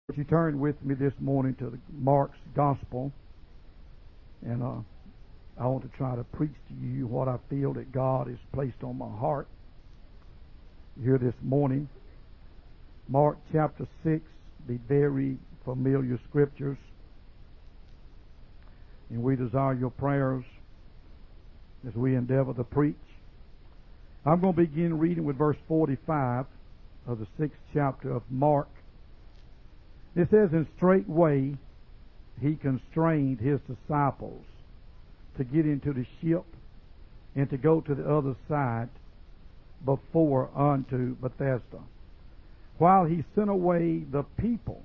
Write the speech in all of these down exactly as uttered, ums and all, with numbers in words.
Would you turn with me this morning to the Mark's Gospel, and uh, I want to try to preach to you what I feel that God has placed on my heart here this morning. Mark chapter six, the very familiar scriptures, and we desire your prayers as we endeavor to preach. I'm going to begin reading with verse forty-five of the sixth chapter of Mark. It says, "And straightway he constrained his disciples to get into the ship and to go to the other side before unto Bethesda, while he sent away the people.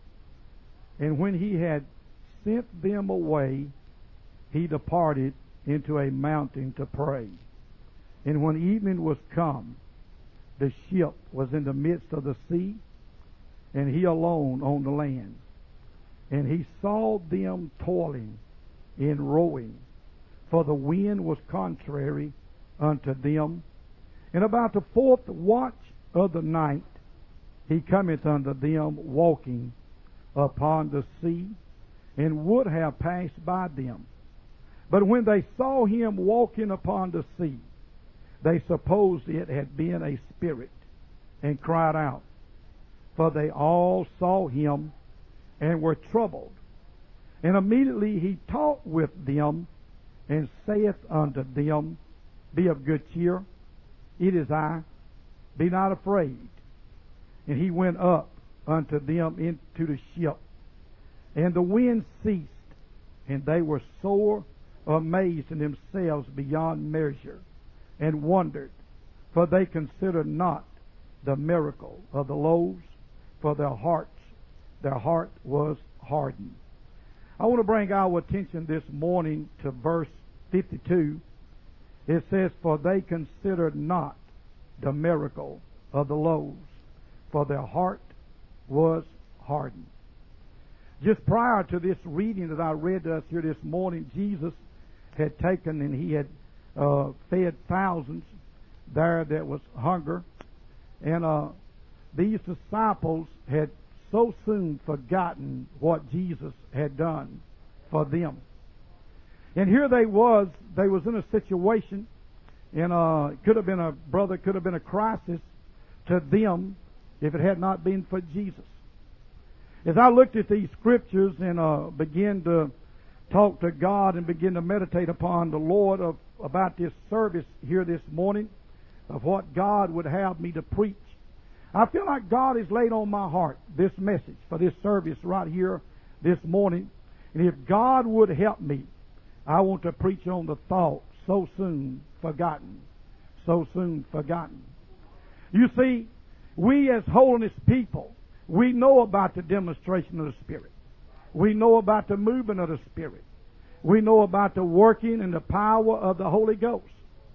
And when he had sent them away, he departed into a mountain to pray. And when evening was come, the ship was in the midst of the sea, and he alone on the land. And he saw them toiling in rowing, for the wind was contrary unto them. And about the fourth watch of the night, he cometh unto them walking upon the sea, and would have passed by them. But when they saw him walking upon the sea, they supposed it had been a spirit, and cried out. For they all saw him, and were troubled. And immediately he talked with them, and saith unto them, Be of good cheer, it is I, be not afraid. And he went up unto them into the ship, and the wind ceased, and they were sore amazed in themselves beyond measure, and wondered, for they considered not the miracle of the loaves, for their hearts, their heart was hardened." I want to bring our attention this morning to verse fifty-two. It says, "For they considered not the miracle of the loaves, for their heart was hardened." Just prior to this reading that I read to us here this morning, Jesus had taken and he had uh, fed thousands there that was hunger. And uh, these disciples had so soon forgotten what Jesus had done for them. And here they was, they was in a situation, and uh, it could have been a, brother, could have been a crisis to them if it had not been for Jesus. As I looked at these scriptures and uh, began to talk to God and begin to meditate upon the Lord of about this service here this morning, of what God would have me to preach, I feel like God has laid on my heart this message for this service right here this morning. And if God would help me, I want to preach on the thought, so soon forgotten. So soon forgotten. You see, we as holiness people, we know about the demonstration of the Spirit. We know about the movement of the Spirit. We know about the working and the power of the Holy Ghost.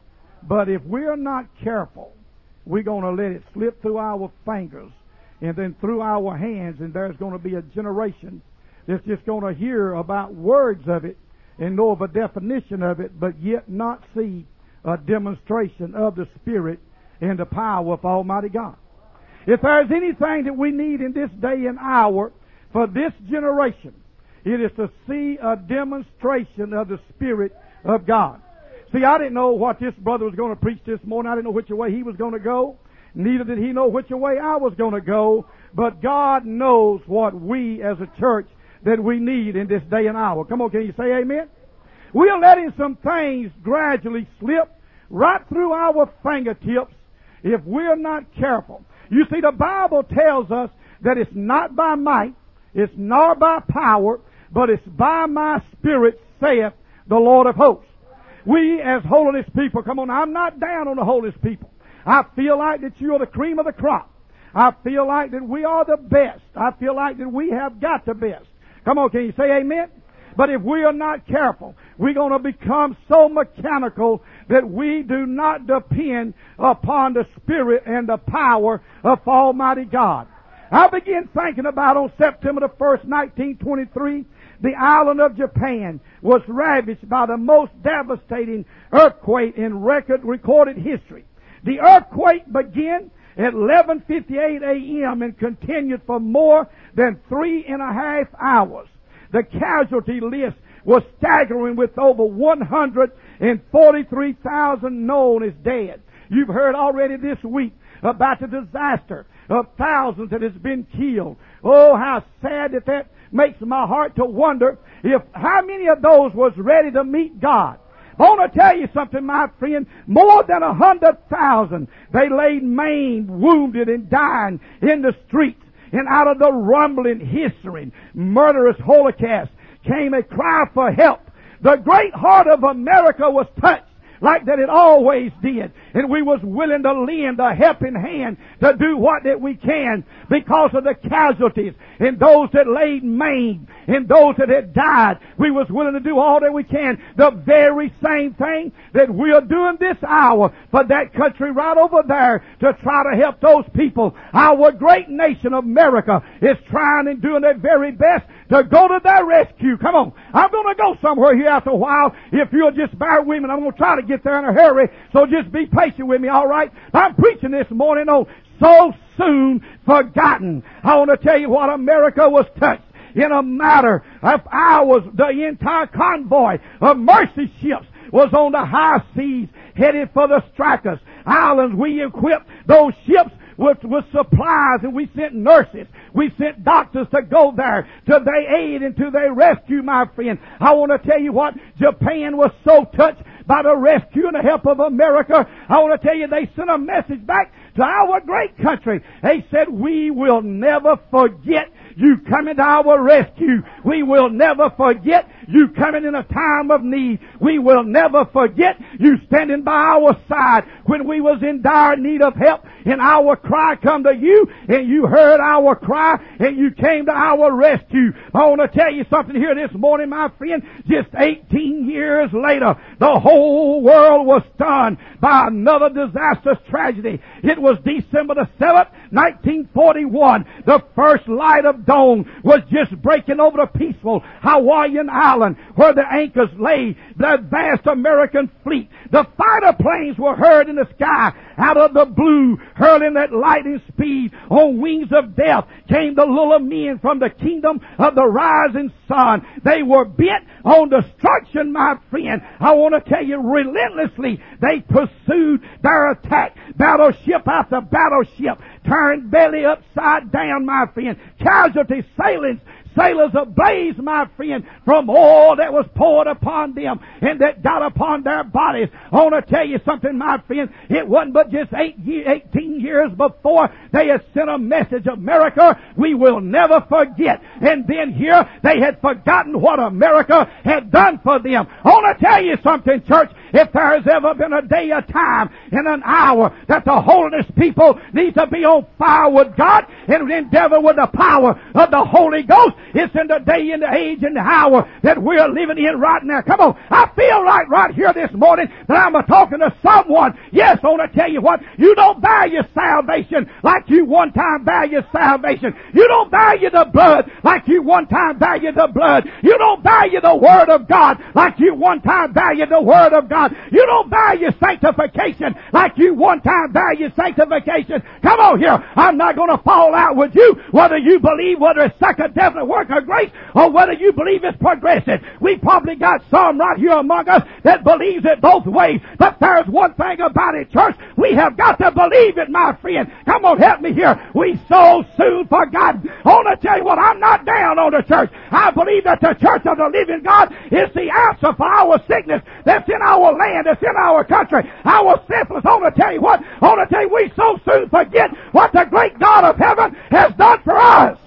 But if we're not careful, we're going to let it slip through our fingers and then through our hands, and there's going to be a generation that's just going to hear about words of it and know of a definition of it, but yet not see a demonstration of the Spirit and the power of Almighty God. If there's anything that we need in this day and hour for this generation, it is to see a demonstration of the Spirit of God. See, I didn't know what this brother was going to preach this morning. I didn't know which way he was going to go. Neither did he know which way I was going to go. But God knows what we as a church that we need in this day and hour. Come on, can you say amen? We are letting some things gradually slip right through our fingertips if we're not careful. You see, the Bible tells us that it's not by might, it's nor by power, but it's by my Spirit, saith the Lord of hosts. We as holiness people, come on, I'm not down on the holiness people. I feel like that you're the cream of the crop. I feel like that we are the best. I feel like that we have got the best. Come on, can you say amen? But if we are not careful, we're going to become so mechanical that we do not depend upon the Spirit and the power of Almighty God. I began thinking about on September the first, nineteen twenty-three, the island of Japan was ravaged by the most devastating earthquake in record recorded history. The earthquake began at eleven fifty-eight a.m. and continued for more than three and a half hours. The casualty list was staggering, with over one hundred forty-three thousand known as dead. You've heard already this week about the disaster of thousands that has been killed. Oh, how sad that that makes my heart to wonder if how many of those was ready to meet God. I want to tell you something, my friend. More than a hundred thousand, they laid maimed, wounded, and dying in the streets. And out of the rumbling, hissing, murderous holocaust came a cry for help. The great heart of America was touched like that it always did. And we was willing to lend a helping hand to do what that we can because of the casualties and those that laid maimed and those that had died. We was willing to do all that we can. The very same thing that we are doing this hour for that country right over there to try to help those people. Our great nation of America is trying and doing their very best to go to their rescue. Come on. I'm going to go somewhere here after a while. If you'll just bear with me, I'm going to try to get there in a hurry. So just be patient with me, all right? I'm preaching this morning on so soon forgotten. I want to tell you what America was touched. In a matter of hours, the entire convoy of mercy ships was on the high seas headed for the Straits Islands. We equipped those ships with, with supplies, and we sent nurses. We sent doctors to go there to their aid and to their rescue, my friend. I want to tell you what, Japan was so touched by the rescue and the help of America. I want to tell you, they sent a message back to our great country. They said, we will never forget you coming to our rescue. We will never forget you coming in a time of need. We will never forget you standing by our side when we was in dire need of help, and our cry come to you, and you heard our cry, and you came to our rescue. I want to tell you something here this morning, my friend. Just eighteen years later, the whole world was stunned by another disastrous tragedy. It was December the seventh, nineteen forty-one. The first light of dawn was just breaking over the peaceful Hawaiian island where the anchors lay, the vast American fleet. The fighter planes were heard in the sky out of the blue, hurling at lightning speed. On wings of death came the little men from the kingdom of the rising sun. They were bent on destruction, my friend. I want to tell you, relentlessly they pursued their attack. Battleship after battleship turned belly upside down, my friend. Casualties, sailors, sailors ablaze, my friend, from all that was poured upon them and that got upon their bodies. I want to tell you something, my friend. It wasn't but just eight, eighteen years before they had sent a message, America, we will never forget. And then here they had forgotten what America had done for them. I want to tell you something, church. If there has ever been a day, a time, and an hour that the holiness people need to be on fire with God and endeavor with the power of the Holy Ghost, it's in the day and the age and the hour that we're living in right now. Come on. I feel like right here this morning that I'm talking to someone. Yes, I want to tell you what. You don't value salvation like you one time valued salvation. You don't value the blood like you one time valued the blood. You don't value the Word of God like you one time valued the Word of God. You don't value sanctification like you one time valued sanctification. Come on here. I'm not going to fall out with you whether you believe whether it's second definite work of grace or whether you believe it's progressive. We probably got some right here among us that believes it both ways. But there's one thing about it, church. We have got to believe it, my friend. Come on, help me here. We so soon forgotten. I want to tell you what, I'm not down on the church. I believe that the church of the living God is the answer for our sickness that's in our land, that's in our country, our syphilis. I want to tell you what, I want to tell you we so soon forget what the great God of heaven has done for us.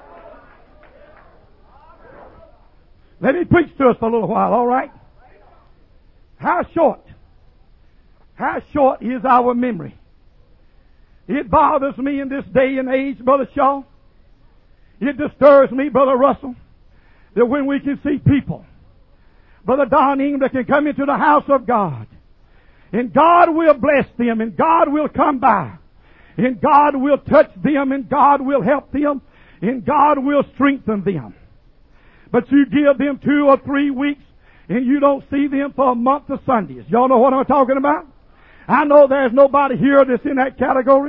Let me preach to us for a little while, all right? How short, how short is our memory? It bothers me in this day and age, Brother Shaw. It disturbs me, Brother Russell, that when we can see people, Brother Don Ingram, that can come into the house of God, and God will bless them, and God will come by, and God will touch them, and God will help them, and God will strengthen them. But you give them two or three weeks, and you don't see them for a month of Sundays. Y'all know what I'm talking about? I know there's nobody here that's in that category.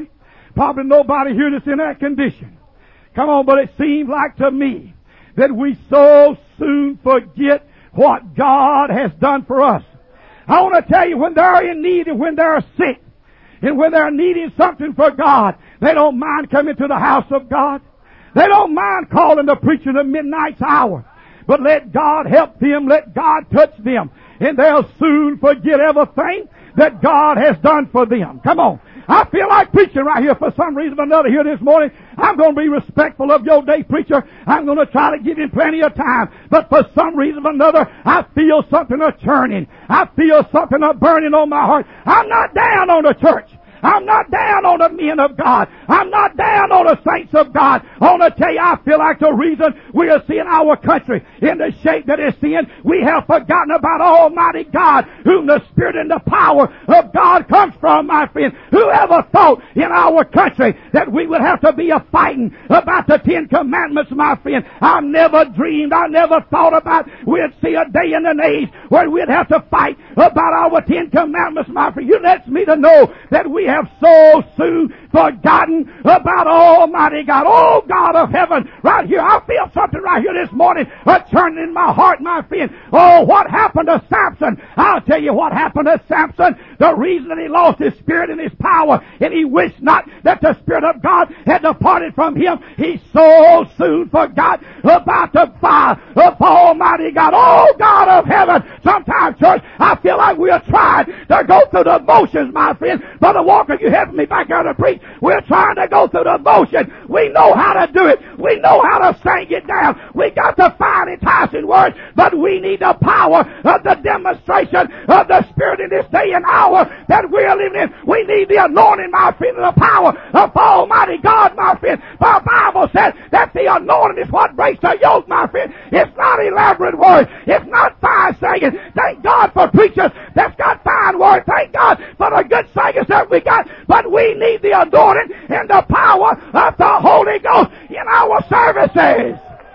Probably nobody here that's in that condition. Come on, but it seems like to me that we so soon forget what God has done for us. I want to tell you, when they're in need and when they're sick and when they're needing something for God, they don't mind coming to the house of God. They don't mind calling the preacher at midnight hour. But let God help them. Let God touch them. And they'll soon forget everything that God has done for them. Come on. I feel like preaching right here for some reason or another here this morning. I'm going to be respectful of your day, preacher. I'm going to try to give him plenty of time. But for some reason or another, I feel something a churning. I feel something a burning on my heart. I'm not down on the church. I'm not down on the men of God. I'm not down on the saints of God. I want to tell you, I feel like the reason we are seeing our country in the shape that it's in, we have forgotten about Almighty God, whom the Spirit and the power of God comes from, my friend. Whoever thought in our country that we would have to be a fighting about the Ten Commandments, my friend? I never dreamed, I never thought about we'd see a day and an age where we'd have to fight about our Ten Commandments, my friend. You let me to know that we have so soon forgotten about Almighty God. Oh, God of heaven, right here, I feel something right here this morning, a churning in my heart, my friend. Oh, what happened to Samson? I'll tell you what happened to Samson. The reason that he lost his spirit and his power, and he wished not that the Spirit of God had departed from him, he so soon forgot about the fire of Almighty God. Oh, God of heaven, sometimes, church, I feel like we are trying to go through the motions, my friend. Brother Walker, you helping me back out to preach. We're trying to go through the motion. We know how to do it. We know how to sing it down. We got to find enticing words, but we need the power of the demonstration of the Spirit in this day and hour that we're living in. We need the anointing, my friend, and the power of Almighty God, my friend. The Bible says that the anointing is what breaks the yoke, my friend. It's not elaborate words. It's not fine singing. Thank God for preachers that's got fine words. Thank God for the good singers that we got. But we need the anointing and the power of the Holy Ghost in our services.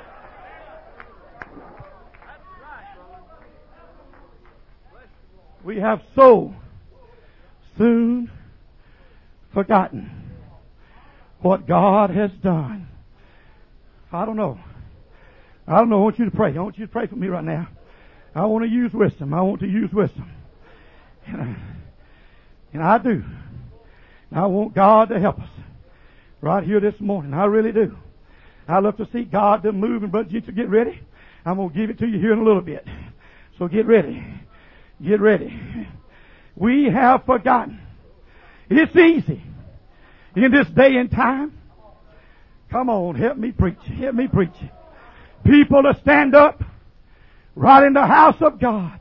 We have so soon forgotten what God has done. I don't know. I don't know. I want you to pray. I want you to pray for me right now. I want to use wisdom. I want to use wisdom. And I, and I do. And I want God to help us right here this morning. I really do. I love to see God to move. And Brother Gentry, get ready. I'm going to give it to you here in a little bit. So get ready. Get ready. We have forgotten. It's easy in this day and time. Come on, help me preach. Help me preach. People to stand up right in the house of God.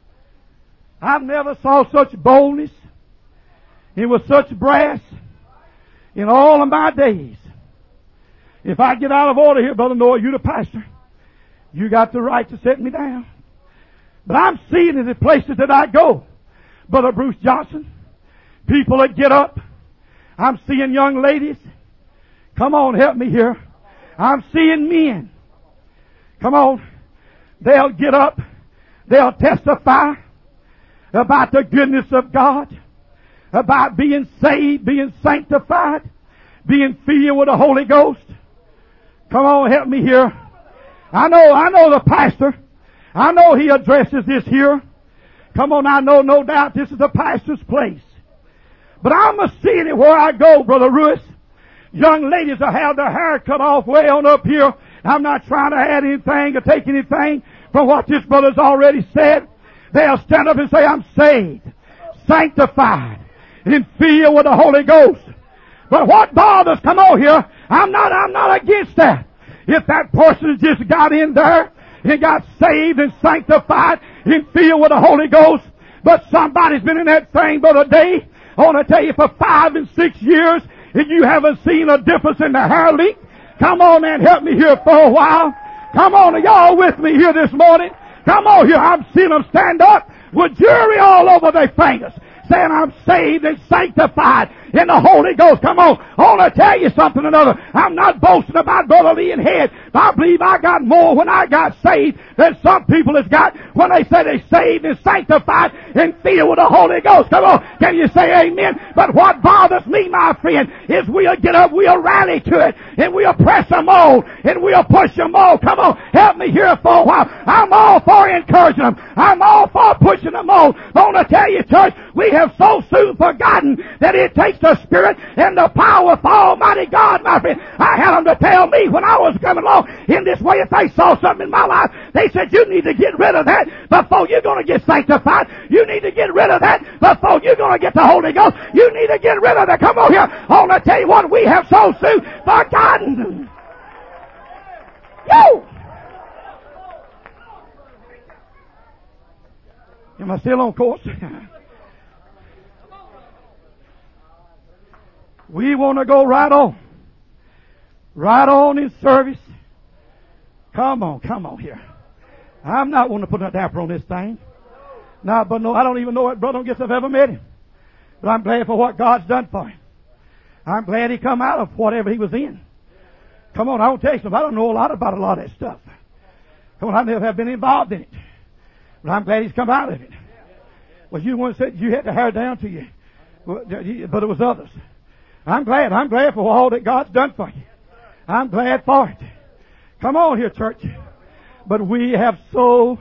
I've never saw such boldness and with such brass in all of my days. If I get out of order here, Brother Noah, you're the pastor. You got the right to set me down. But I'm seeing in the places that I go, Brother Bruce Johnson, people that get up. I'm seeing young ladies. Come on, help me here. I'm seeing men. Come on. They'll get up. They'll testify about the goodness of God, about being saved, being sanctified, being filled with the Holy Ghost. Come on, help me here. I know, I know the pastor. I know he addresses this here. Come on, I know, no doubt this is the pastor's place. But I'm a seeing it where I go, Brother Ruiz. Young ladies that have their hair cut off way on up here. I'm not trying to add anything or take anything from what this brother's already said. They'll stand up and say, I'm saved, sanctified, and filled with the Holy Ghost. But what bothers, come on here, I'm not, I'm not against that. If that person just got in there and got saved and sanctified and filled with the Holy Ghost, but somebody's been in that thing, Brother Dave, I want to tell you, for five and six years, and you haven't seen a difference in the hair leak, come on and help me here for a while. Come on, are y'all with me here this morning? Come on here, I'm seeing them stand up with jewelry all over their fingers, saying I'm saved and sanctified in the Holy Ghost. Come on. I want to tell you something or another. I'm not boasting about Brother Lee and Head. I believe I got more when I got saved than some people has got when they say they're saved and sanctified and filled with the Holy Ghost. Come on. Can you say amen? But what bothers me, my friend, is we'll get up, we'll rally to it, and we'll press them on, and we'll push them on. Come on. Help me here for a while. I'm all for encouraging them. I'm all for pushing them on. I want to tell you, church, we have so soon forgotten that it takes the Spirit and the power of Almighty God, my friend. I had them to tell me when I was coming along in this way, if they saw something in my life, they said, you need to get rid of that before you're going to get sanctified. You need to get rid of that before you're going to get the Holy Ghost. You need to get rid of that. Come on here. I want to tell you what, we have so soon forgotten. Yo! Am I still on course? We want to go right on. Right on in service. Come on, come on here. I'm not wanting to put a damper on this thing. No, but no, I don't even know what Brother Gets I've ever met him. But I'm glad for what God's done for him. I'm glad he come out of whatever he was in. Come on, I will tell you something. I don't know a lot about a lot of that stuff. Come on, I never have been involved in it. But I'm glad he's come out of it. Well, you once said you had to hair down to you. But it was others. I'm glad. I'm glad for all that God's done for you. I'm glad for it. Come on here, church. But we have so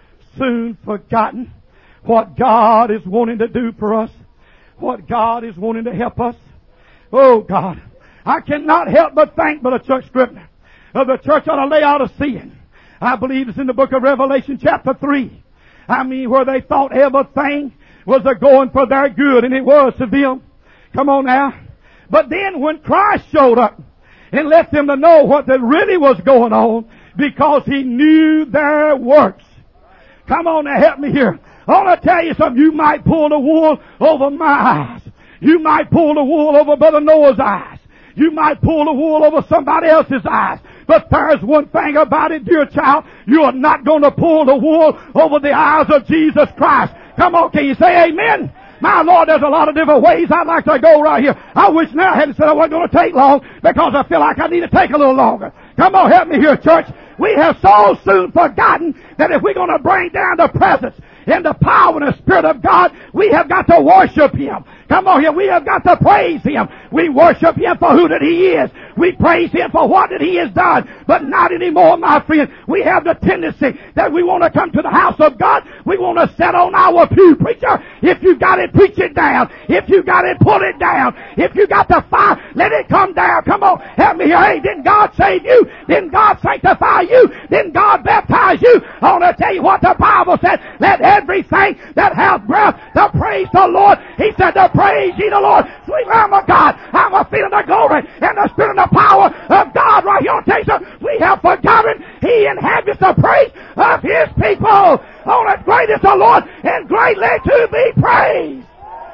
soon forgotten what God is wanting to do for us. What God is wanting to help us. Oh, God. I cannot help but think, but a Chuck Scribner, of the church on the Laodicean. I believe it's in the book of Revelation chapter three. I mean, where they thought everything was a going for their good, and it was to them. Come on now. But then when Christ showed up and let them to know what that really was going on, because He knew their works. Come on now, help me here. I want to tell you something. You might pull the wool over my eyes. You might pull the wool over Brother Noah's eyes. You might pull the wool over somebody else's eyes. But there's one thing about it, dear child. You are not going to pull the wool over the eyes of Jesus Christ. Come on, can you say amen? My Lord, there's a lot of different ways I'd like to go right here. I wish now I hadn't said I wasn't going to take long, because I feel like I need to take a little longer. Come on, help me here, church. We have so soon forgotten that if we're going to bring down the presence and the power and the Spirit of God, we have got to worship Him. Come on here, we have got to praise Him. We worship Him for who that He is. We praise Him for what that He has done. But not anymore, my friend. We have the tendency that we want to come to the house of God. We want to sit on our pew. Preacher, if you got it, preach it down. If you got it, pull it down. If you got the fire, let it come down. Come on, help me here. Hey, didn't God save you? Didn't God sanctify you? Didn't God baptize you? I want to tell you what the Bible said. Let everything that hath breath to praise the Lord. He said to praise ye the Lord. Sweet Lamb of God, I'm a feeling the glory and the Spirit and the power of God right here on Texas. We have forgotten He inhabits the praise of His people. Oh, as great is the Lord and greatly to be praised.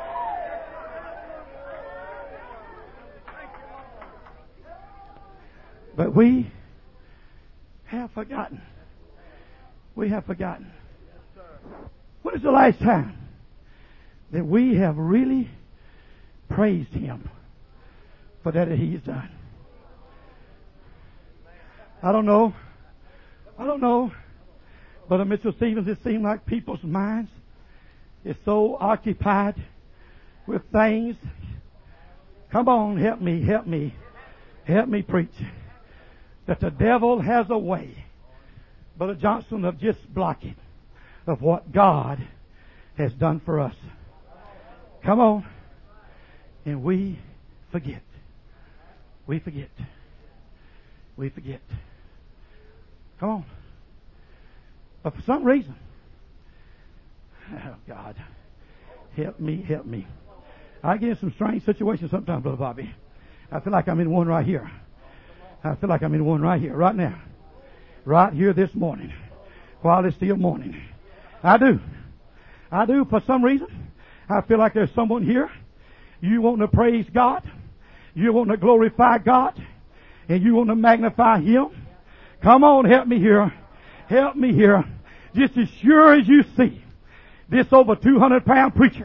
But we have forgotten. We have forgotten. When is the last time that we have really praised Him for that that He's done? I don't know. I don't know. But Mister Stevens, it seems like people's minds is so occupied with things. Come on, help me, help me. Help me preach. That the devil has a way, Brother Johnson, of just blocking of what God has done for us. Come on. And we forget. We forget. We forget. Come on. But for some reason, oh God, help me, help me. I get in some strange situations sometimes, Brother Bobby. I feel like I'm in one right here. I feel like I'm in one right here, right now. Right here this morning. While it's still morning. I do. I do for some reason. I feel like there's someone here. You want to praise God. You want to glorify God. And you want to magnify Him. Come on, help me here. Help me here. Just as sure as you see this over two hundred pound preacher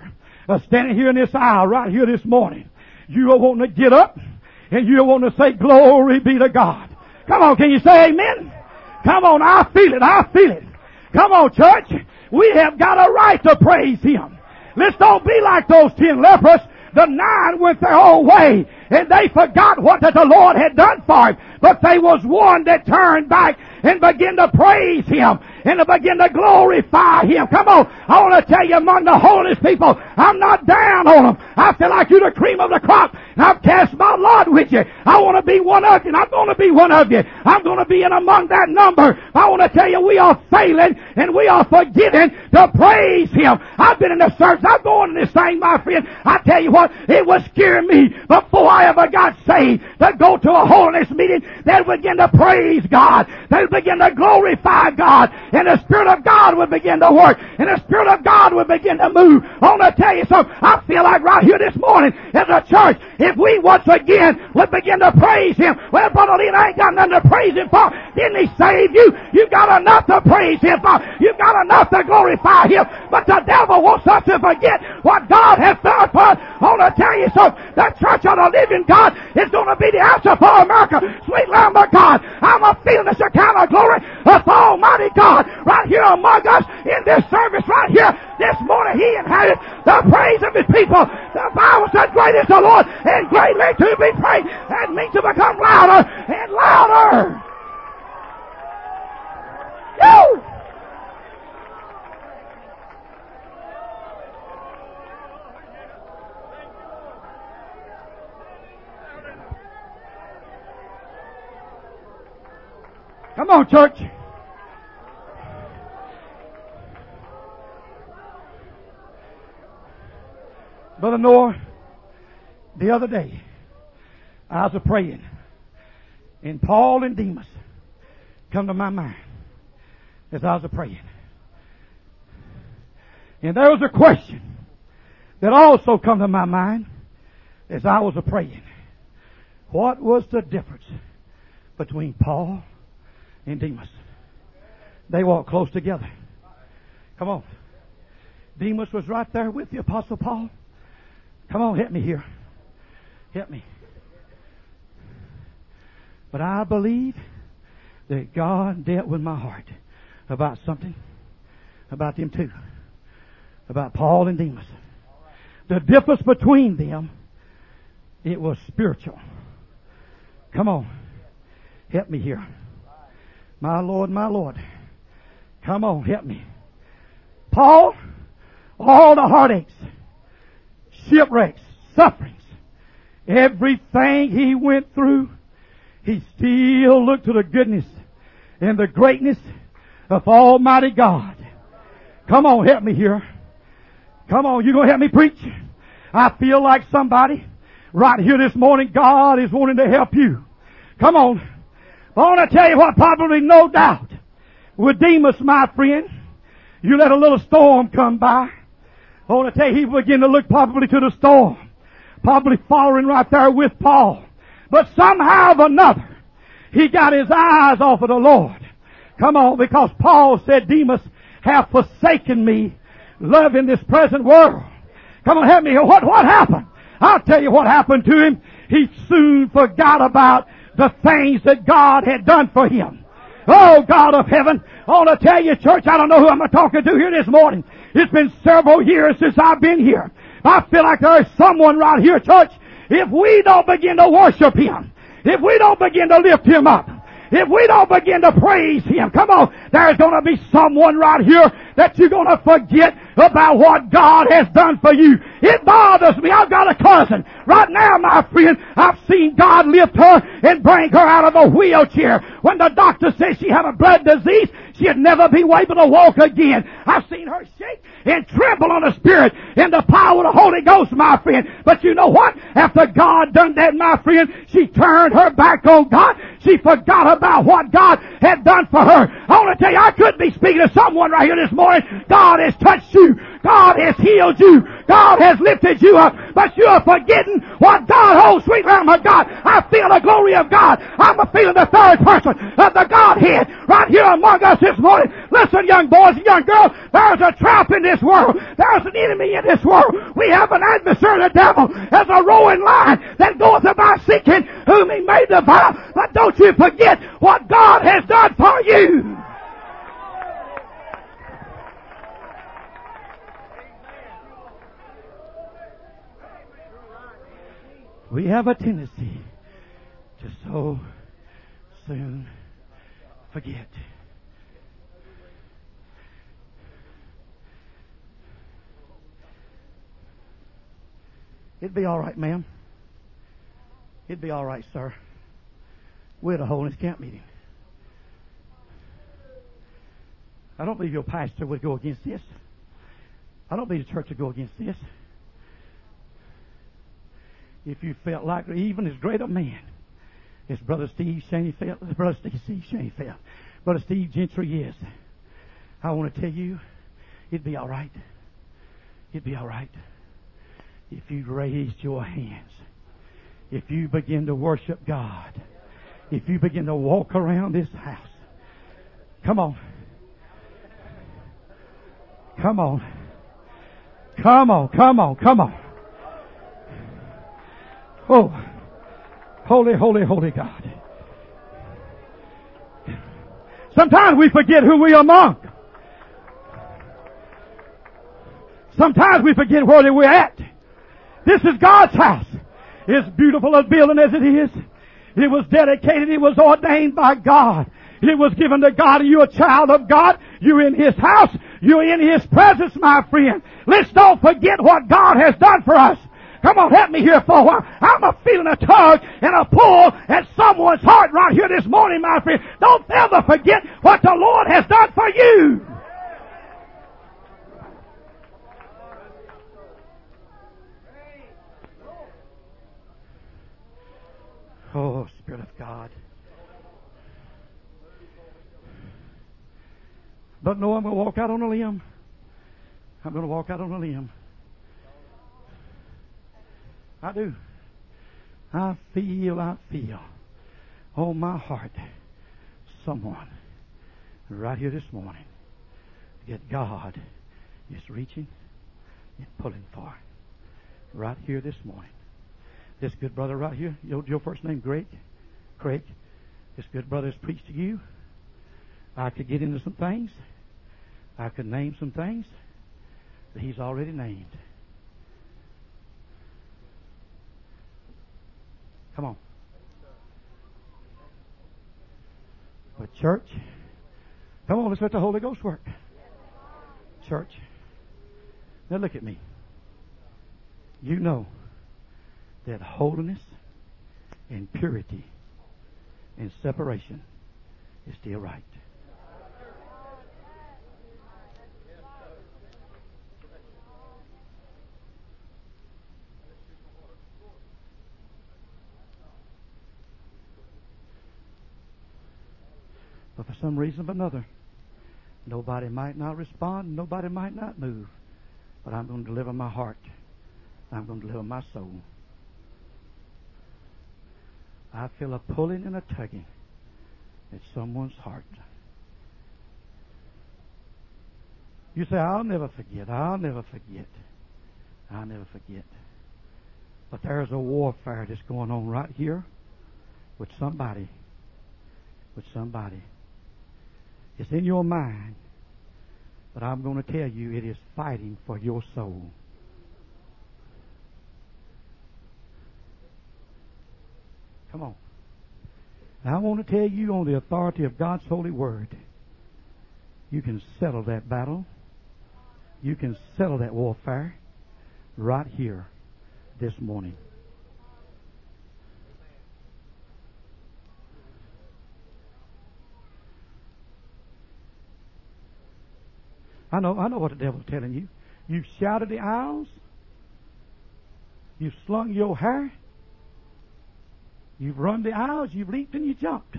uh, standing here in this aisle right here this morning, you are wanting to get up and you are wanting to say, glory be to God. Come on, can you say amen? Come on, I feel it, I feel it. Come on, church. We have got a right to praise Him. Let's don't be like those ten lepers. The nine went their own way, and they forgot what that the Lord had done for him. But there was one that turned back and began to praise Him and to begin to glorify Him. Come on, I want to tell you, among the holiness people, I'm not down on them. I feel like you're the cream of the crop, and I've cast my lot with you. I want to be one of you, and I'm going to be one of you. I'm going to be in among that number. I want to tell you, we are failing, and we are forgetting to praise Him. I've been in the church. I'm going to this thing, my friend. I tell you what, it was scaring me before I ever got saved to go to a holiness meeting. They'd begin to praise God. They'd begin to glorify God. And the Spirit of God would begin to work. And the Spirit of God would begin to move. I want to tell you something. I feel like right here this morning as a church, if we once again would begin to praise Him. Well, Brother Lee, I ain't got nothing to praise Him for. Didn't He save you? You've got enough to praise Him for. You've got enough to glorify Him. But the devil wants us to forget what God has done for us. I want to tell you something. The church of the living God is going to be the answer for America. Sweet Lamb of God, I'm a feeling the Shekinah glory of Almighty God right here among us in this service right here this morning. He inhabits the praise of His people. The Bible said, great is the Lord and greatly to be praised. That means to become louder and louder. Woo! Come on, church. Brother Noah, the other day, I was praying, and Paul and Demas come to my mind as I was praying. And there was a question that also come to my mind as I was praying. What was the difference between Paul and Demas? They walked close together. Come on. Demas was right there with the Apostle Paul. Come on, help me here. Help me. But I believe that God dealt with my heart about something about them two. About Paul and Demas. The difference between them, it was spiritual. Come on. Help me here. My Lord, my Lord. Come on, help me. Paul, all the heartaches, shipwrecks, sufferings, everything he went through, he still looked to the goodness and the greatness of Almighty God. Come on, help me here. Come on, you gonna help me preach? I feel like somebody right here this morning, God is wanting to help you. Come on. I want to tell you what, probably no doubt, with Demas, my friend, you let a little storm come by. I want to tell you, he began to look probably to the storm, probably following right there with Paul. But somehow or another, he got his eyes off of the Lord. Come on, because Paul said, Demas have forsaken me, loving this present world. Come on, help me. What, what happened? I'll tell you what happened to him. He soon forgot about the things that God had done for him. Oh, God of heaven, I want to tell you, church, I don't know who I'm talking to here this morning. It's been several years since I've been here. I feel like there is someone right here, church, if we don't begin to worship Him, if we don't begin to lift Him up, if we don't begin to praise Him, come on, there's going to be someone right here that you're going to forget about what God has done for you. It bothers me. I've got a cousin. Right now, my friend, I've seen God lift her and bring her out of a wheelchair. When the doctor said she had a blood disease, she'd never be able to walk again. I've seen her shake and tremble on the Spirit in the power of the Holy Ghost, my friend. But you know what? After God done that, my friend, she turned her back on God. She forgot about what God had done for her. I want to tell you, I could be speaking to someone right here this morning. God has touched you. God has healed you. God has lifted you up. But you are forgetting what God holds. Sweet Lamb of God, I feel the glory of God. I'm feeling the third person of the Godhead right here among us this morning. Listen, young boys and young girls, there's a trap in this world. There's an enemy in this world. We have an adversary, the devil, as a roaring lion that goeth about seeking whom he may devour. But don't you forget what God has done for you. We have a tendency to so soon forget. It'd be all right, ma'am. It'd be all right, sir. We're at a holiness camp meeting. I don't believe your pastor would go against this. I don't believe the church would go against this. If you felt like even as great a man as Brother Steve Shaney felt, Brother Steve, Steve Shaney felt, Brother Steve Gentry is, I want to tell you, it'd be all right. It'd be all right if you raised your hands, if you begin to worship God, if you begin to walk around this house. Come on. Come on. Come on, come on, come on. Oh, holy, holy, holy God. Sometimes we forget who we are among. Sometimes we forget where we're at. This is God's house. It's beautiful a building as it is. It was dedicated. It was ordained by God. It was given to God, and you're a child of God. You're in His house. You're in His presence, my friend. Let's don't forget what God has done for us. Come on, help me here for a while. I'm a feeling a tug and a pull at someone's heart right here this morning, my friend. Don't ever forget what the Lord has done for you. Oh, Spirit of God. But no, I'm going to walk out on a limb. I'm going to walk out on a limb. I do. I feel, I feel on my heart someone right here this morning that God is reaching and pulling for. Right here this morning. This good brother right here, your, your first name, Greg? Craig. This good brother has preached to you. I could get into some things. I could name some things that he's already named. Come on. But church, come on, let's let the Holy Ghost work. Church, now look at me. You know that holiness and purity and separation is still right. But for some reason or another, nobody might not respond, nobody might not move. But I'm going to deliver my heart. I'm going to deliver my soul. I feel a pulling and a tugging at someone's heart. You say, I'll never forget, I'll never forget. I'll never forget. But there's a warfare that's going on right here with somebody. With somebody. It's in your mind, but I'm going to tell you it is fighting for your soul. Come on. And I want to tell you on the authority of God's holy word, you can settle that battle. You can settle that warfare right here this morning. I know, I know what the devil's telling you. You've shouted the aisles. You've slung your hair. You've run the aisles. You've leaped and you jumped.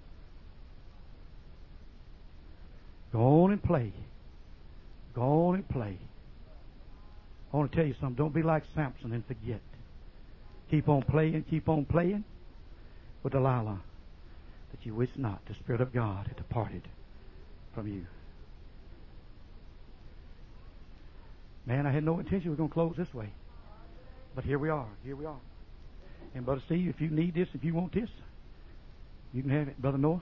Go on and play. Go on and play. I want to tell you something. Don't be like Samson and forget. Keep on playing, keep on playing with Delilah, that you wish not the Spirit of God had departed from you. Man, I had no intention we were going to close this way. But here we are. Here we are. And Brother Steve, if you need this, if you want this, you can have it. Brother Noah.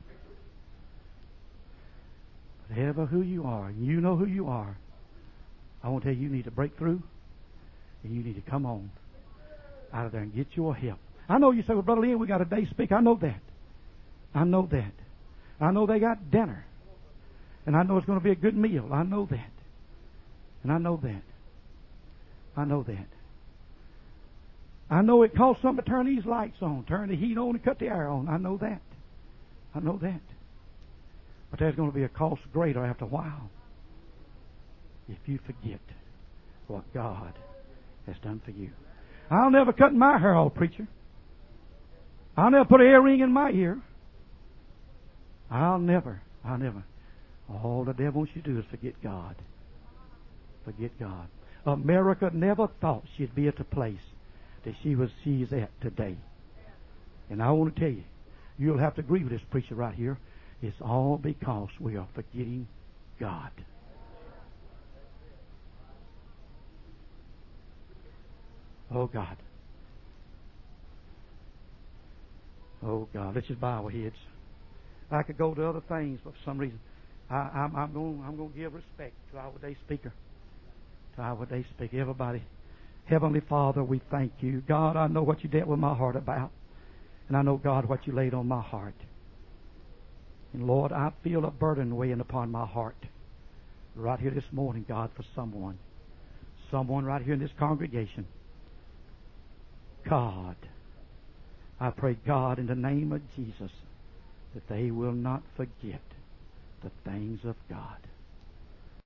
Whatever who you are, you know who you are. I want to tell you, you need to break through, and you need to come on out of there and get your help. I know you say, well, Brother Lynn, we got a day speaker. I know that. I know that. I know they got dinner. And I know it's going to be a good meal. I know that. And I know that. I know that. I know it costs something to turn these lights on, turn the heat on, and cut the air on. I know that. I know that. But there's going to be a cost greater after a while if you forget what God has done for you. I'll never cut my hair off, preacher. I'll never put an earring in my ear. I'll never, I'll never. All the devil wants you to do is forget God. Forget God. America never thought she'd be at the place that she was, she's at today. And I want to tell you, you'll have to agree with this preacher right here. It's all because we are forgetting God. Oh, God. Oh, God. Let's just bow our heads. I could go to other things, but for some reason, I, I'm, I'm going I'm going to give respect to our day speaker. To our day speaker. Everybody. Heavenly Father, we thank you. God, I know what you dealt with my heart about. And I know, God, what you laid on my heart. And Lord, I feel a burden weighing upon my heart right here this morning, God, for someone. Someone right here in this congregation. God, I pray, God, in the name of Jesus, that they will not forget the things of God.